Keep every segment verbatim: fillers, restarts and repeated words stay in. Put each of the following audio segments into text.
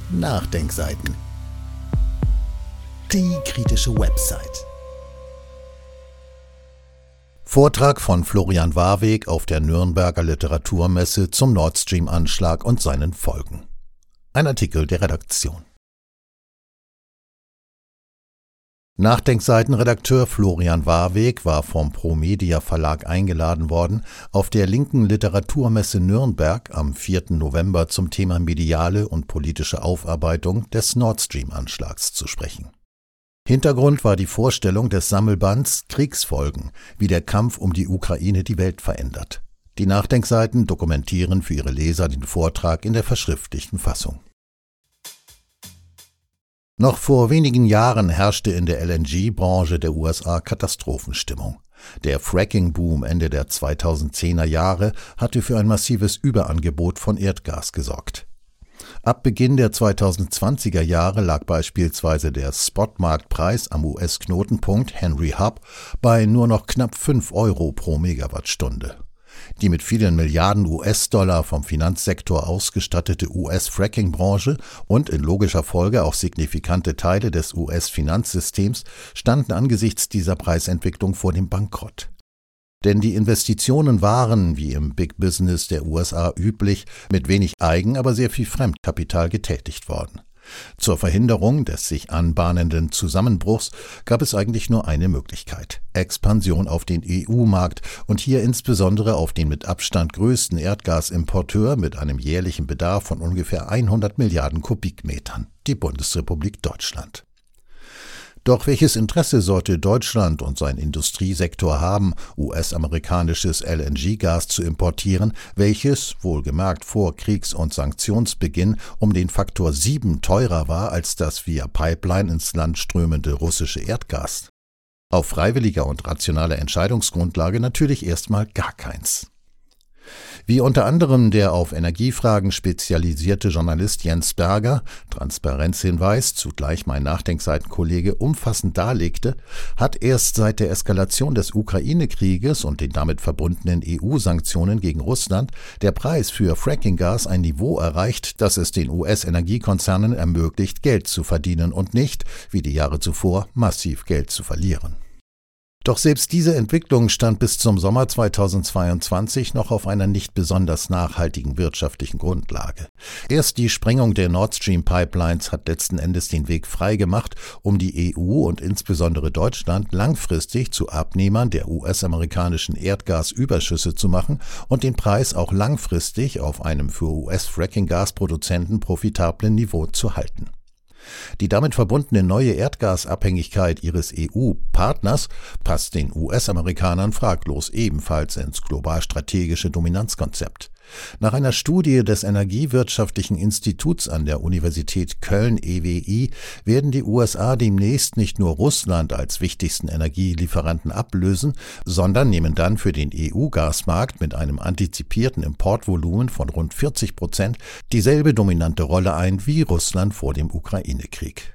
Nachdenkseiten. Die kritische Website. Vortrag von Florian Warweg auf der Nürnberger Literaturmesse zum Nord Stream-Anschlag und seinen Folgen. Ein Artikel der Redaktion. Nachdenkseitenredakteur Florian Warweg war vom Promedia Verlag eingeladen worden, auf der linken Literaturmesse Nürnberg am vierten November zum Thema mediale und politische Aufarbeitung des Nord Stream-Anschlags zu sprechen. Hintergrund war die Vorstellung des Sammelbands Kriegsfolgen, wie der Kampf um die Ukraine die Welt verändert. Die Nachdenkseiten dokumentieren für ihre Leser den Vortrag in der verschriftlichten Fassung. Noch vor wenigen Jahren herrschte in der L N G-Branche der U S A Katastrophenstimmung. Der Fracking-Boom Ende der zweitausendzehner Jahre hatte für ein massives Überangebot von Erdgas gesorgt. Ab Beginn der zweitausendzwanziger Jahre lag beispielsweise der Spotmarktpreis am U S-Knotenpunkt Henry Hub bei nur noch knapp fünf Euro pro Megawattstunde. Die mit vielen Milliarden U S-Dollar vom Finanzsektor ausgestattete U S-Fracking-Branche und in logischer Folge auch signifikante Teile des U S-Finanzsystems standen angesichts dieser Preisentwicklung vor dem Bankrott. Denn die Investitionen waren, wie im Big Business der U S A üblich, mit wenig Eigen-, aber sehr viel Fremdkapital getätigt worden. Zur Verhinderung des sich anbahnenden Zusammenbruchs gab es eigentlich nur eine Möglichkeit: Expansion auf den E U-Markt und hier insbesondere auf den mit Abstand größten Erdgasimporteur mit einem jährlichen Bedarf von ungefähr hundert Milliarden Kubikmetern, die Bundesrepublik Deutschland. Doch welches Interesse sollte Deutschland und sein Industriesektor haben, U S-amerikanisches L N G-Gas zu importieren, welches, wohlgemerkt vor Kriegs- und Sanktionsbeginn, um den Faktor sieben teurer war als das via Pipeline ins Land strömende russische Erdgas? Auf freiwilliger und rationaler Entscheidungsgrundlage natürlich erstmal gar keins. Wie unter anderem der auf Energiefragen spezialisierte Journalist Jens Berger, Transparenzhinweis, zugleich mein Nachdenkseitenkollege, umfassend darlegte, hat erst seit der Eskalation des Ukraine-Krieges und den damit verbundenen E U-Sanktionen gegen Russland der Preis für Frackinggas ein Niveau erreicht, das es den U S-Energiekonzernen ermöglicht, Geld zu verdienen und nicht, wie die Jahre zuvor, massiv Geld zu verlieren. Doch selbst diese Entwicklung stand bis zum Sommer zweitausendzweiundzwanzig noch auf einer nicht besonders nachhaltigen wirtschaftlichen Grundlage. Erst die Sprengung der Nord Stream Pipelines hat letzten Endes den Weg freigemacht, um die E U und insbesondere Deutschland langfristig zu Abnehmern der U S-amerikanischen Erdgasüberschüsse zu machen und den Preis auch langfristig auf einem für U S-Fracking-Gasproduzenten profitablen Niveau zu halten. Die damit verbundene neue Erdgasabhängigkeit ihres E U-Partners passt den U S-Amerikanern fraglos ebenfalls ins globalstrategische Dominanzkonzept. Nach einer Studie des Energiewirtschaftlichen Instituts an der Universität Köln E W I werden die U S A demnächst nicht nur Russland als wichtigsten Energielieferanten ablösen, sondern nehmen dann für den E U-Gasmarkt mit einem antizipierten Importvolumen von rund vierzig Prozent dieselbe dominante Rolle ein wie Russland vor dem Ukraine-Krieg.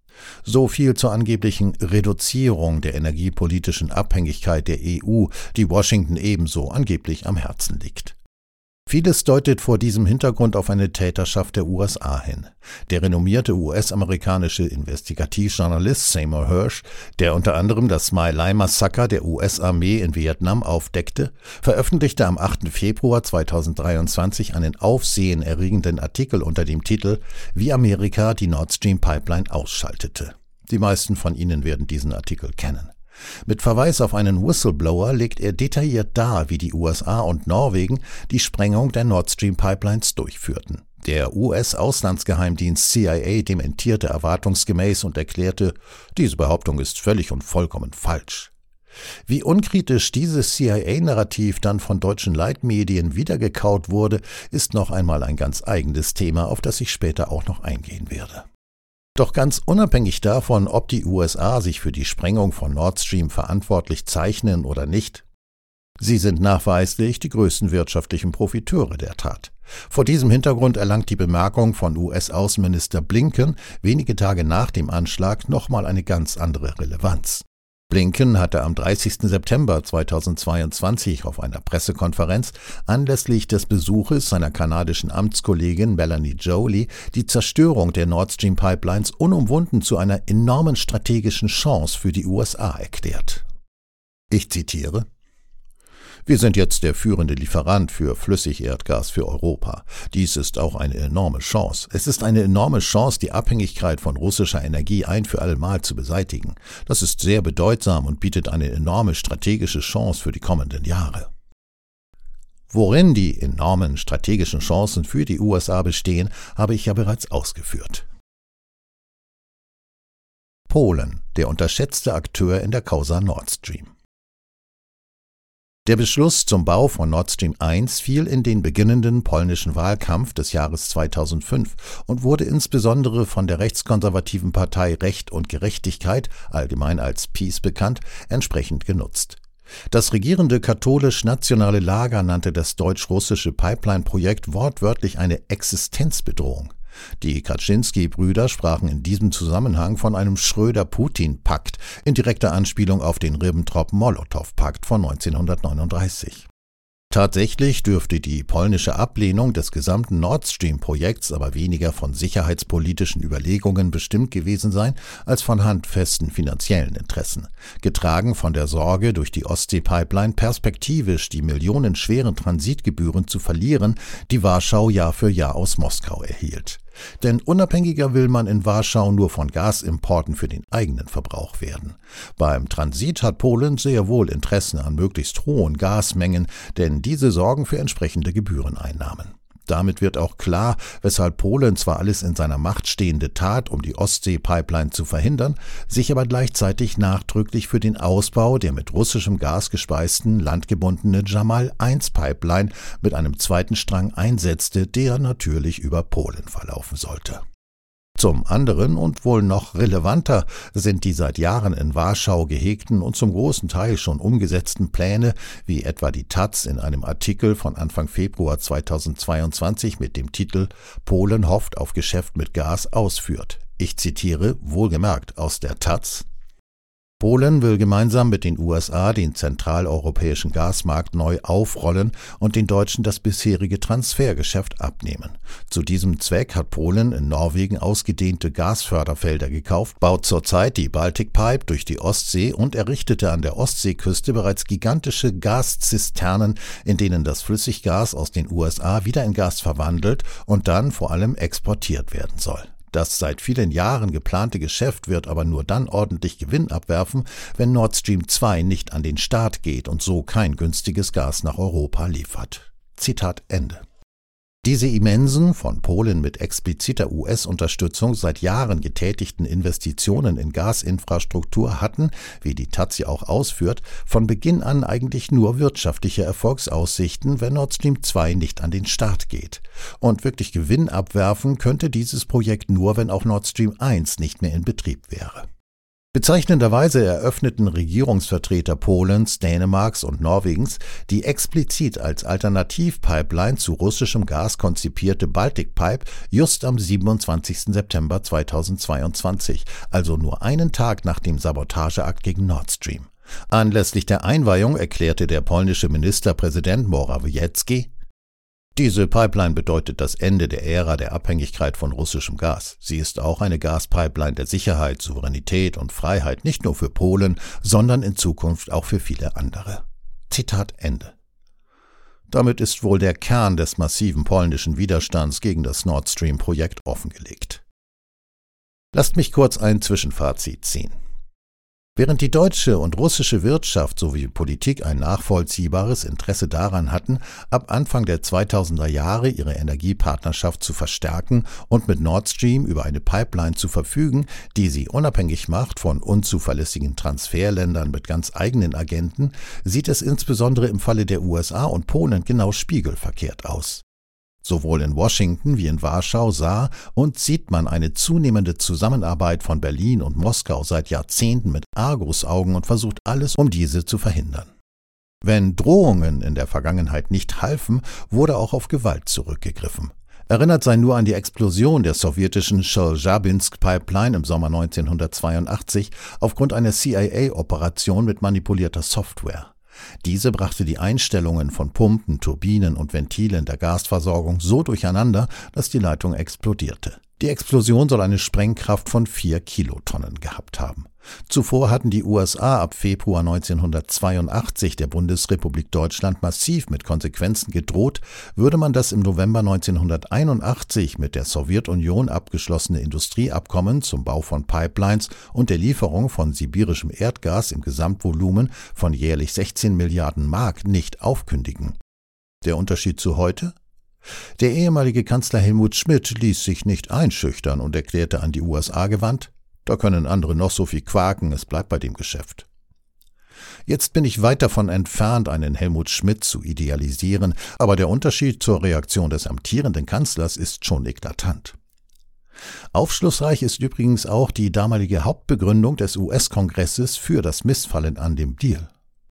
So viel zur angeblichen Reduzierung der energiepolitischen Abhängigkeit der E U, die Washington ebenso angeblich am Herzen liegt. Vieles deutet vor diesem Hintergrund auf eine Täterschaft der U S A hin. Der renommierte U S-amerikanische Investigativjournalist Seymour Hersh, der unter anderem das My Lai-Massaker der U S-Armee in Vietnam aufdeckte, veröffentlichte am achten Februar zweitausenddreiundzwanzig einen aufsehenerregenden Artikel unter dem Titel »Wie Amerika die Nord Stream Pipeline ausschaltete«. Die meisten von Ihnen werden diesen Artikel kennen. Mit Verweis auf einen Whistleblower legt er detailliert dar, wie die U S A und Norwegen die Sprengung der Nord Stream Pipelines durchführten. Der U S-Auslandsgeheimdienst C I A dementierte erwartungsgemäß und erklärte, diese Behauptung ist völlig und vollkommen falsch. Wie unkritisch dieses C I A-Narrativ dann von deutschen Leitmedien wiedergekaut wurde, ist noch einmal ein ganz eigenes Thema, auf das ich später auch noch eingehen werde. Doch ganz unabhängig davon, ob die U S A sich für die Sprengung von Nord Stream verantwortlich zeichnen oder nicht, sie sind nachweislich die größten wirtschaftlichen Profiteure der Tat. Vor diesem Hintergrund erlangt die Bemerkung von U S-Außenminister Blinken wenige Tage nach dem Anschlag nochmal eine ganz andere Relevanz. Blinken hatte am dreißigsten September zweitausendzweiundzwanzig auf einer Pressekonferenz anlässlich des Besuches seiner kanadischen Amtskollegin Melanie Joly die Zerstörung der Nord Stream Pipelines unumwunden zu einer enormen strategischen Chance für die U S A erklärt. Ich zitiere: Wir sind jetzt der führende Lieferant für Flüssigerdgas für Europa. Dies ist auch eine enorme Chance. Es ist eine enorme Chance, die Abhängigkeit von russischer Energie ein für alle Mal zu beseitigen. Das ist sehr bedeutsam und bietet eine enorme strategische Chance für die kommenden Jahre. Worin die enormen strategischen Chancen für die U S A bestehen, habe ich ja bereits ausgeführt. Polen, der unterschätzte Akteur in der Causa Nord Stream. Der Beschluss zum Bau von Nord Stream eins fiel in den beginnenden polnischen Wahlkampf des Jahres zweitausendfünf und wurde insbesondere von der rechtskonservativen Partei Recht und Gerechtigkeit, allgemein als PiS bekannt, entsprechend genutzt. Das regierende katholisch-nationale Lager nannte das deutsch-russische Pipeline-Projekt wortwörtlich eine Existenzbedrohung. Die Kaczynski-Brüder sprachen in diesem Zusammenhang von einem Schröder-Putin-Pakt in direkter Anspielung auf den Ribbentrop-Molotow-Pakt von neunzehnhundertneununddreißig. Tatsächlich dürfte die polnische Ablehnung des gesamten Nord Stream-Projekts aber weniger von sicherheitspolitischen Überlegungen bestimmt gewesen sein, als von handfesten finanziellen Interessen, getragen von der Sorge, durch die Ostsee-Pipeline perspektivisch die millionenschweren Transitgebühren zu verlieren, die Warschau Jahr für Jahr aus Moskau erhielt. Denn unabhängiger will man in Warschau nur von Gasimporten für den eigenen Verbrauch werden. Beim Transit hat Polen sehr wohl Interessen an möglichst hohen Gasmengen, denn diese sorgen für entsprechende Gebühreneinnahmen. Damit wird auch klar, weshalb Polen zwar alles in seiner Macht Stehende tat, um die Ostsee-Pipeline zu verhindern, sich aber gleichzeitig nachdrücklich für den Ausbau der mit russischem Gas gespeisten, landgebundene Jamal eins Pipeline mit einem zweiten Strang einsetzte, der natürlich über Polen verlaufen sollte. Zum anderen und wohl noch relevanter sind die seit Jahren in Warschau gehegten und zum großen Teil schon umgesetzten Pläne, wie etwa die Taz in einem Artikel von Anfang Februar zweitausendzweiundzwanzig mit dem Titel »Polen hofft auf Geschäft mit Gas« ausführt. Ich zitiere, wohlgemerkt aus der Taz: Polen will gemeinsam mit den U S A den zentraleuropäischen Gasmarkt neu aufrollen und den Deutschen das bisherige Transfergeschäft abnehmen. Zu diesem Zweck hat Polen in Norwegen ausgedehnte Gasförderfelder gekauft, baut zurzeit die Baltic Pipe durch die Ostsee und errichtete an der Ostseeküste bereits gigantische Gaszisternen, in denen das Flüssiggas aus den U S A wieder in Gas verwandelt und dann vor allem exportiert werden soll. Das seit vielen Jahren geplante Geschäft wird aber nur dann ordentlich Gewinn abwerfen, wenn Nord Stream zwei nicht an den Start geht und so kein günstiges Gas nach Europa liefert. Zitat Ende. Diese immensen, von Polen mit expliziter U S-Unterstützung seit Jahren getätigten Investitionen in Gasinfrastruktur hatten, wie die Taz ja auch ausführt, von Beginn an eigentlich nur wirtschaftliche Erfolgsaussichten, wenn Nord Stream zwei nicht an den Start geht. Und wirklich Gewinn abwerfen könnte dieses Projekt nur, wenn auch Nord Stream eins nicht mehr in Betrieb wäre. Bezeichnenderweise eröffneten Regierungsvertreter Polens, Dänemarks und Norwegens die explizit als Alternativpipeline zu russischem Gas konzipierte Baltic Pipe just am siebenundzwanzigsten September zweitausendzweiundzwanzig, also nur einen Tag nach dem Sabotageakt gegen Nord Stream. Anlässlich der Einweihung erklärte der polnische Ministerpräsident Morawiecki: Diese Pipeline bedeutet das Ende der Ära der Abhängigkeit von russischem Gas. Sie ist auch eine Gaspipeline der Sicherheit, Souveränität und Freiheit, nicht nur für Polen, sondern in Zukunft auch für viele andere. Zitat Ende. Damit ist wohl der Kern des massiven polnischen Widerstands gegen das Nord Stream-Projekt offengelegt. Lasst mich kurz ein Zwischenfazit ziehen. Während die deutsche und russische Wirtschaft sowie Politik ein nachvollziehbares Interesse daran hatten, ab Anfang der zweitausender Jahre ihre Energiepartnerschaft zu verstärken und mit Nord Stream über eine Pipeline zu verfügen, die sie unabhängig macht von unzuverlässigen Transferländern mit ganz eigenen Agenten, sieht es insbesondere im Falle der U S A und Polen genau spiegelverkehrt aus. Sowohl in Washington wie in Warschau sah und sieht man eine zunehmende Zusammenarbeit von Berlin und Moskau seit Jahrzehnten mit Argusaugen und versucht alles, um diese zu verhindern. Wenn Drohungen in der Vergangenheit nicht halfen, wurde auch auf Gewalt zurückgegriffen. Erinnert sei nur an die Explosion der sowjetischen Chelyabinsk-Pipeline im Sommer neunzehnhundertzweiundachtzig aufgrund einer C I A-Operation mit manipulierter Software. Diese brachte die Einstellungen von Pumpen, Turbinen und Ventilen der Gasversorgung so durcheinander, dass die Leitung explodierte. Die Explosion soll eine Sprengkraft von vier Kilotonnen gehabt haben. Zuvor hatten die U S A ab Februar neunzehnhundertzweiundachtzig der Bundesrepublik Deutschland massiv mit Konsequenzen gedroht, würde man das im November neunzehnhunderteinundachtzig mit der Sowjetunion abgeschlossene Industrieabkommen zum Bau von Pipelines und der Lieferung von sibirischem Erdgas im Gesamtvolumen von jährlich sechzehn Milliarden Mark nicht aufkündigen. Der Unterschied zu heute? Der ehemalige Kanzler Helmut Schmidt ließ sich nicht einschüchtern und erklärte an die U S A gewandt: Da können andere noch so viel quaken, es bleibt bei dem Geschäft. Jetzt bin ich weit davon entfernt, einen Helmut Schmidt zu idealisieren, aber der Unterschied zur Reaktion des amtierenden Kanzlers ist schon eklatant. Aufschlussreich ist übrigens auch die damalige Hauptbegründung des U S-Kongresses für das Missfallen an dem Deal.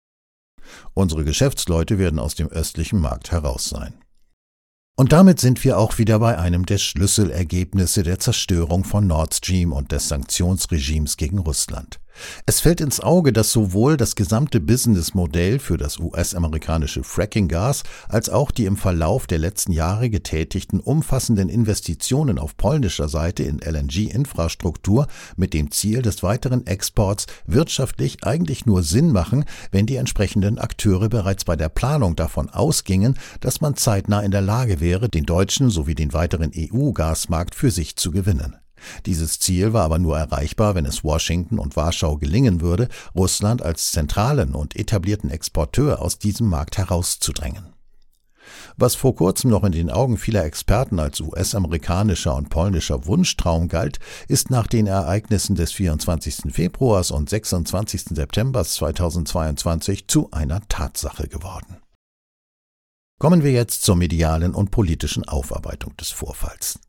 Unsere Geschäftsleute werden aus dem östlichen Markt heraus sein. Und damit sind wir auch wieder bei einem der Schlüsselergebnisse der Zerstörung von Nord Stream und des Sanktionsregimes gegen Russland. Es fällt ins Auge, dass sowohl das gesamte Businessmodell für das U S-amerikanische Fracking-Gas als auch die im Verlauf der letzten Jahre getätigten umfassenden Investitionen auf polnischer Seite in L N G-Infrastruktur mit dem Ziel des weiteren Exports wirtschaftlich eigentlich nur Sinn machen, wenn die entsprechenden Akteure bereits bei der Planung davon ausgingen, dass man zeitnah in der Lage wäre, den deutschen sowie den weiteren E U-Gasmarkt für sich zu gewinnen. Dieses Ziel war aber nur erreichbar, wenn es Washington und Warschau gelingen würde, Russland als zentralen und etablierten Exporteur aus diesem Markt herauszudrängen. Was vor kurzem noch in den Augen vieler Experten als U S-amerikanischer und polnischer Wunschtraum galt, ist nach den Ereignissen des vierundzwanzigsten Februars und sechsundzwanzigsten Septembers zweitausendzweiundzwanzig zu einer Tatsache geworden. Kommen wir jetzt zur medialen und politischen Aufarbeitung des Vorfalls.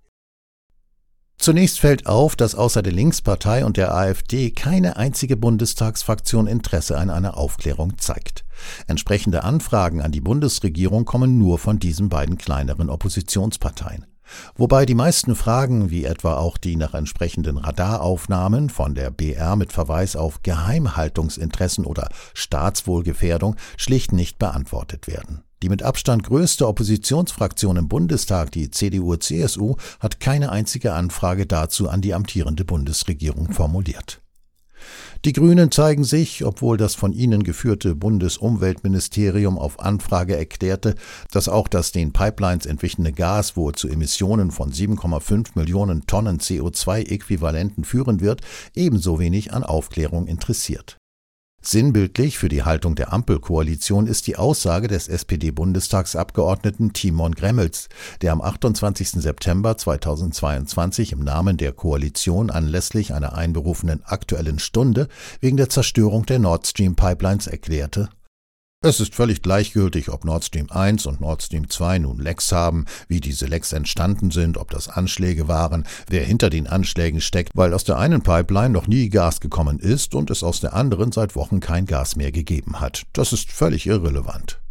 Zunächst fällt auf, dass außer der Linkspartei und der AfD keine einzige Bundestagsfraktion Interesse an einer Aufklärung zeigt. Entsprechende Anfragen an die Bundesregierung kommen nur von diesen beiden kleineren Oppositionsparteien. Wobei die meisten Fragen, wie etwa auch die nach entsprechenden Radaraufnahmen von der B R mit Verweis auf Geheimhaltungsinteressen oder Staatswohlgefährdung, schlicht nicht beantwortet werden. Die mit Abstand größte Oppositionsfraktion im Bundestag, die C D U C S U, hat keine einzige Anfrage dazu an die amtierende Bundesregierung formuliert. Die Grünen zeigen sich, obwohl das von ihnen geführte Bundesumweltministerium auf Anfrage erklärte, dass auch das den Pipelines entwichene Gas wohl zu Emissionen von sieben Komma fünf Millionen Tonnen C O zwei Äquivalenten führen wird, ebenso wenig an Aufklärung interessiert. Sinnbildlich für die Haltung der Ampelkoalition ist die Aussage des S P D-Bundestagsabgeordneten Timon Gremmels, der am achtundzwanzigsten September zweitausendzweiundzwanzig im Namen der Koalition anlässlich einer einberufenen Aktuellen Stunde wegen der Zerstörung der Nord Stream Pipelines erklärte: Es ist völlig gleichgültig, ob Nord Stream eins und Nord Stream zwei nun Lecks haben, wie diese Lecks entstanden sind, ob das Anschläge waren, wer hinter den Anschlägen steckt, weil aus der einen Pipeline noch nie Gas gekommen ist und es aus der anderen seit Wochen kein Gas mehr gegeben hat. Das ist völlig irrelevant.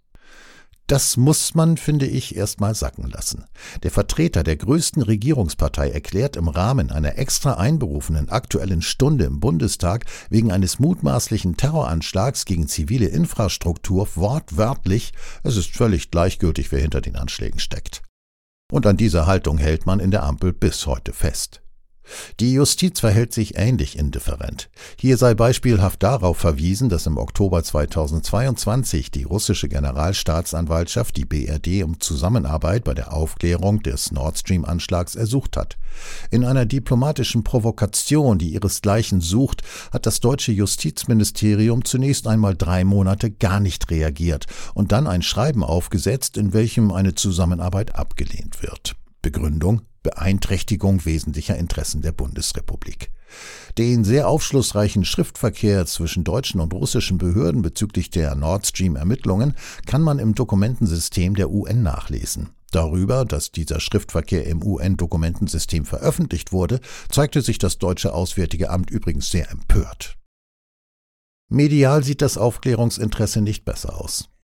Das muss man, finde ich, erstmal sacken lassen. Der Vertreter der größten Regierungspartei erklärt im Rahmen einer extra einberufenen Aktuellen Stunde im Bundestag wegen eines mutmaßlichen Terroranschlags gegen zivile Infrastruktur wortwörtlich: Es ist völlig gleichgültig, wer hinter den Anschlägen steckt. Und an dieser Haltung hält man in der Ampel bis heute fest. Die Justiz verhält sich ähnlich indifferent. Hier sei beispielhaft darauf verwiesen, dass im Oktober zweitausendzweiundzwanzig die russische Generalstaatsanwaltschaft die B R D um Zusammenarbeit bei der Aufklärung des Nord Stream-Anschlags ersucht hat. In einer diplomatischen Provokation, die ihresgleichen sucht, hat das deutsche Justizministerium zunächst einmal drei Monate gar nicht reagiert und dann ein Schreiben aufgesetzt, in welchem eine Zusammenarbeit abgelehnt wird. Begründung: Beeinträchtigung wesentlicher Interessen der Bundesrepublik. Den sehr aufschlussreichen Schriftverkehr zwischen deutschen und russischen Behörden bezüglich der Nord Stream-Ermittlungen kann man im Dokumentensystem der U N nachlesen. Darüber, dass dieser Schriftverkehr im U N-Dokumentensystem veröffentlicht wurde, zeigte sich das deutsche Auswärtige Amt übrigens sehr empört. Medial sieht das Aufklärungsinteresse nicht besser aus.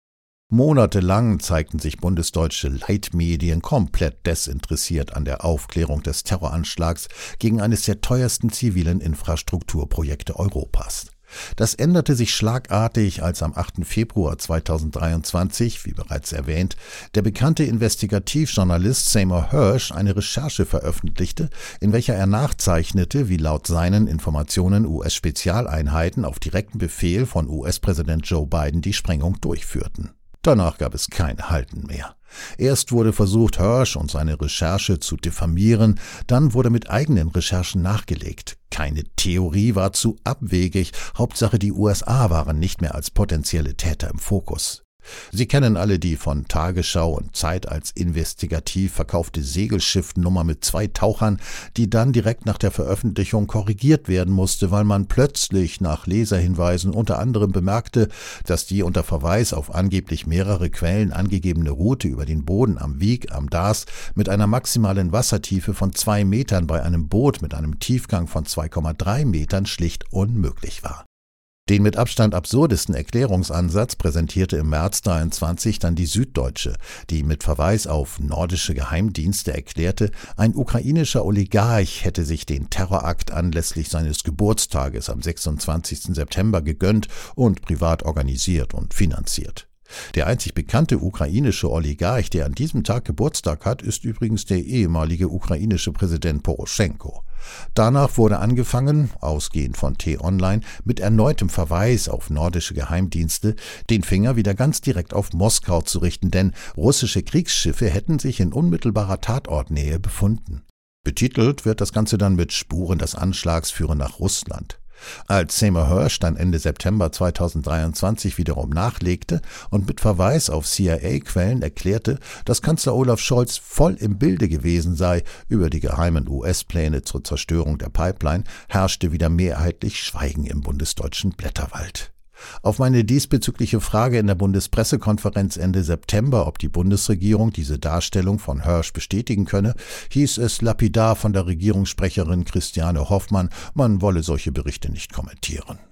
Monatelang zeigten sich bundesdeutsche Leitmedien komplett desinteressiert an der Aufklärung des Terroranschlags gegen eines der teuersten zivilen Infrastrukturprojekte Europas. Das änderte sich schlagartig, als am achten Februar zweitausenddreiundzwanzig, wie bereits erwähnt, der bekannte Investigativjournalist Seymour Hersh eine Recherche veröffentlichte, in welcher er nachzeichnete, wie laut seinen Informationen U S-Spezialeinheiten auf direkten Befehl von U S-Präsident Joe Biden die Sprengung durchführten. Danach gab es kein Halten mehr. Erst wurde versucht, Hersh und seine Recherche zu diffamieren, dann wurde mit eigenen Recherchen nachgelegt. Keine Theorie war zu abwegig, Hauptsache die U S A waren nicht mehr als potenzielle Täter im Fokus. Sie kennen alle die von Tagesschau und Zeit als investigativ verkaufte Segelschiffnummer mit zwei Tauchern, die dann direkt nach der Veröffentlichung korrigiert werden musste, weil man plötzlich nach Leserhinweisen unter anderem bemerkte, dass die unter Verweis auf angeblich mehrere Quellen angegebene Route über den Boden am Wieg am Dars mit einer maximalen Wassertiefe von zwei Metern bei einem Boot mit einem Tiefgang von zwei Komma drei Metern schlicht unmöglich war. Den mit Abstand absurdesten Erklärungsansatz präsentierte im März dreiundzwanzig dann die Süddeutsche, die mit Verweis auf nordische Geheimdienste erklärte, ein ukrainischer Oligarch hätte sich den Terrorakt anlässlich seines Geburtstages am sechsundzwanzigsten September gegönnt und privat organisiert und finanziert. Der einzig bekannte ukrainische Oligarch, der an diesem Tag Geburtstag hat, ist übrigens der ehemalige ukrainische Präsident Poroschenko. Danach wurde angefangen, ausgehend von T-Online, mit erneutem Verweis auf nordische Geheimdienste, den Finger wieder ganz direkt auf Moskau zu richten, denn russische Kriegsschiffe hätten sich in unmittelbarer Tatortnähe befunden. Betitelt wird das Ganze dann mit Spuren des Anschlags führen nach Russland. Als Seymour Hersh dann Ende September zweitausenddreiundzwanzig wiederum nachlegte und mit Verweis auf C I A-Quellen erklärte, dass Kanzler Olaf Scholz voll im Bilde gewesen sei über die geheimen U S-Pläne zur Zerstörung der Pipeline, herrschte wieder mehrheitlich Schweigen im bundesdeutschen Blätterwald. Auf meine diesbezügliche Frage in der Bundespressekonferenz Ende September, ob die Bundesregierung diese Darstellung von Hersh bestätigen könne, hieß es lapidar von der Regierungssprecherin Christiane Hoffmann, man wolle solche Berichte nicht kommentieren.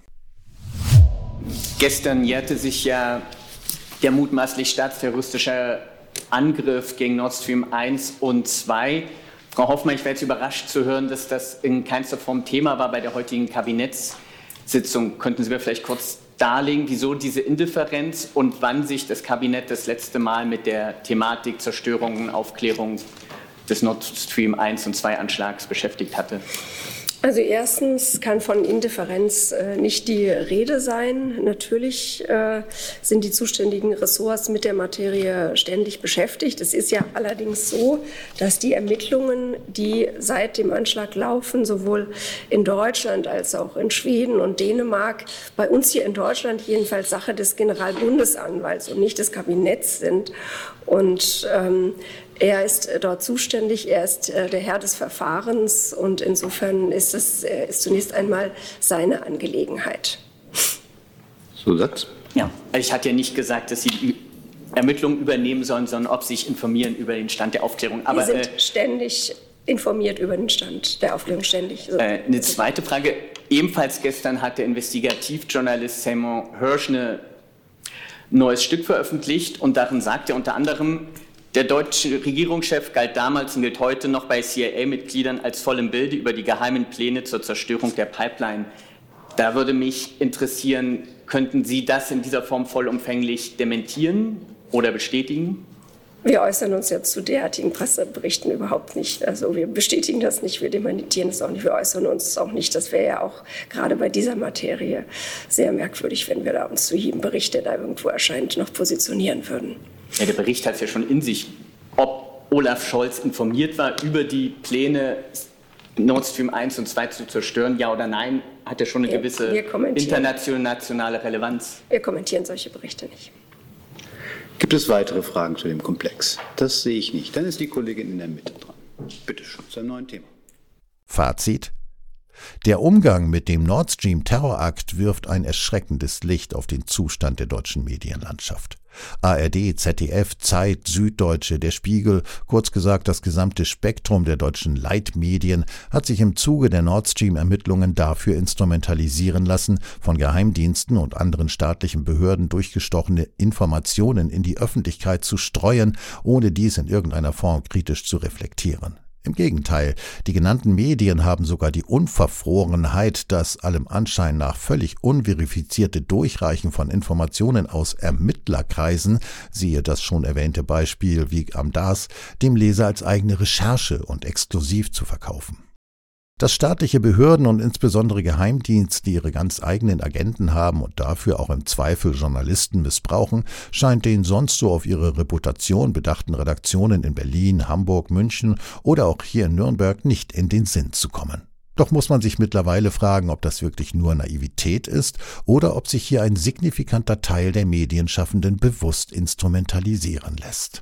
Gestern jährte sich ja der mutmaßlich staatsterroristische Angriff gegen Nord Stream eins und zwei. Frau Hoffmann, ich wäre jetzt überrascht zu hören, dass das in keinster Form Thema war bei der heutigen Kabinettssitzung. Könnten Sie mir vielleicht kurz darlegen, wieso diese Indifferenz und wann sich das Kabinett das letzte Mal mit der Thematik Zerstörung und Aufklärung des Nord Stream eins und zwei Anschlags beschäftigt hatte? Also erstens kann von Indifferenz äh, nicht die Rede sein. Natürlich äh, sind die zuständigen Ressorts mit der Materie ständig beschäftigt. Es ist ja allerdings so, dass die Ermittlungen, die seit dem Anschlag laufen, sowohl in Deutschland als auch in Schweden und Dänemark, bei uns hier in Deutschland jedenfalls Sache des Generalbundesanwalts und nicht des Kabinetts sind. Und ähm, er ist dort zuständig, er ist äh, der Herr des Verfahrens und insofern ist es äh, ist zunächst einmal seine Angelegenheit. Zusatz? Ja, ich hatte ja nicht gesagt, dass Sie die Ermittlungen übernehmen sollen, sondern ob Sie sich informieren über den Stand der Aufklärung. Aber, Wir sind äh, ständig informiert über den Stand der Aufklärung, ständig. Äh, eine zweite Frage. Ebenfalls gestern hat der Investigativjournalist Seymour Hersh ein neues Stück veröffentlicht und darin sagt er unter anderem, der deutsche Regierungschef galt damals und gilt heute noch bei C I A-Mitgliedern als voll im Bilde über die geheimen Pläne zur Zerstörung der Pipeline. Da würde mich interessieren, könnten Sie das in dieser Form vollumfänglich dementieren oder bestätigen? Wir äußern uns jetzt zu derartigen Presseberichten überhaupt nicht. Also wir bestätigen das nicht, wir dementieren es auch nicht, wir äußern uns auch nicht. Das wäre ja auch gerade bei dieser Materie sehr merkwürdig, wenn wir da uns zu jedem Bericht, der da irgendwo erscheint, noch positionieren würden. Ja, der Bericht hat es ja schon in sich, ob Olaf Scholz informiert war über die Pläne, Nord Stream eins und zwei zu zerstören, ja oder nein, hat ja schon eine wir, gewisse wir internationale Relevanz. Wir kommentieren solche Berichte nicht. Gibt es weitere Fragen zu dem Komplex? Das sehe ich nicht. Dann ist die Kollegin in der Mitte dran. Bitte schön, zu einem neuen Thema. Fazit: Der Umgang mit dem Nord Stream-Terrorakt wirft ein erschreckendes Licht auf den Zustand der deutschen Medienlandschaft. A R D, Z D F, Zeit, Süddeutsche, der Spiegel, kurz gesagt das gesamte Spektrum der deutschen Leitmedien hat sich im Zuge der Nord Stream-Ermittlungen dafür instrumentalisieren lassen, von Geheimdiensten und anderen staatlichen Behörden durchgestochene Informationen in die Öffentlichkeit zu streuen, ohne dies in irgendeiner Form kritisch zu reflektieren. Im Gegenteil, die genannten Medien haben sogar die Unverfrorenheit, das allem Anschein nach völlig unverifizierte Durchreichen von Informationen aus Ermittlerkreisen, siehe das schon erwähnte Beispiel Wieg am Das, dem Leser als eigene Recherche und exklusiv zu verkaufen. Dass staatliche Behörden und insbesondere Geheimdienste ihre ganz eigenen Agenten haben und dafür auch im Zweifel Journalisten missbrauchen, scheint den sonst so auf ihre Reputation bedachten Redaktionen in Berlin, Hamburg, München oder auch hier in Nürnberg nicht in den Sinn zu kommen. Doch muss man sich mittlerweile fragen, ob das wirklich nur Naivität ist oder ob sich hier ein signifikanter Teil der Medienschaffenden bewusst instrumentalisieren lässt.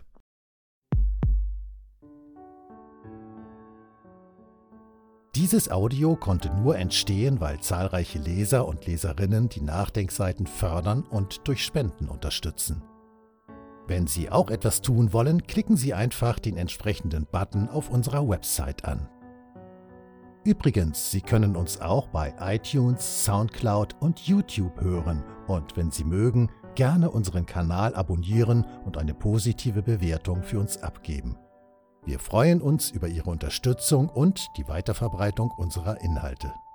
Dieses Audio konnte nur entstehen, weil zahlreiche Leser und Leserinnen die Nachdenkseiten fördern und durch Spenden unterstützen. Wenn Sie auch etwas tun wollen, klicken Sie einfach den entsprechenden Button auf unserer Website an. Übrigens, Sie können uns auch bei iTunes, Soundcloud und YouTube hören und wenn Sie mögen, gerne unseren Kanal abonnieren und eine positive Bewertung für uns abgeben. Wir freuen uns über Ihre Unterstützung und die Weiterverbreitung unserer Inhalte.